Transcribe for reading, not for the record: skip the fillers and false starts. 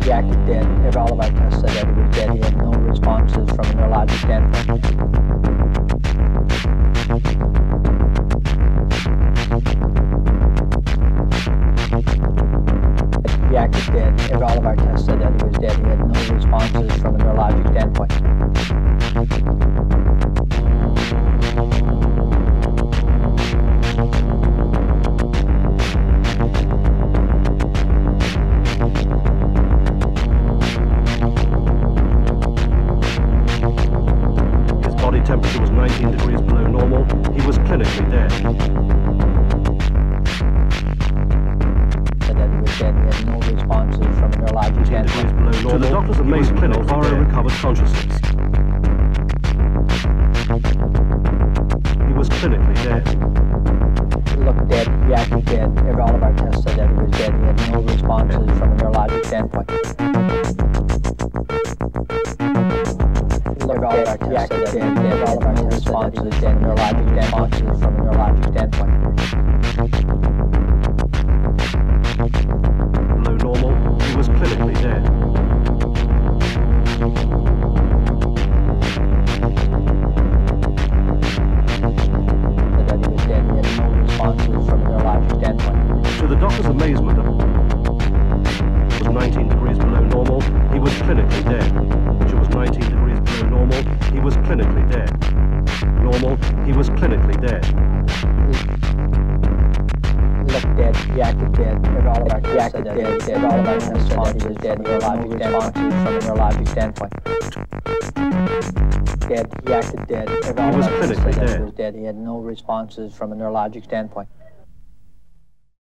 He acted dead. All of our tests said that he was dead. He had no responses from a neurologic standpoint. He acted dead. All of our tests said that he was dead. He had no responses from a neurologic standpoint. Temperature was 19 degrees below normal. He was clinically dead. Said that he was dead. He had no responses from a neurologic standpoint. Degrees below normal. To the doctor's amazement, Alvaro recovered consciousness. He was clinically dead. He looked dead. He acted dead. All of our tests said that he was dead. He had no responses from a neurologic standpoint. All of our tests said that he was dead. All of our tests said that he was dead. Neurologic responses from a neurologic standpoint. Below normal, he was clinically dead. Said that he was dead. He had no responses from a neurologic standpoint. To the doctor's amazement, it was 19 degrees below normal. He was clinically dead. Which was 19 degrees below normal. He was clinically dead. Normal. He was clinically dead. He looked dead. He acted dead. All of our tests said that he was dead. All of our tests said that he was dead. Neurologic responses from a neurologic standpoint. Dead. He acted dead. All of our tests said that he was dead. He had no responses from a neurologic standpoint.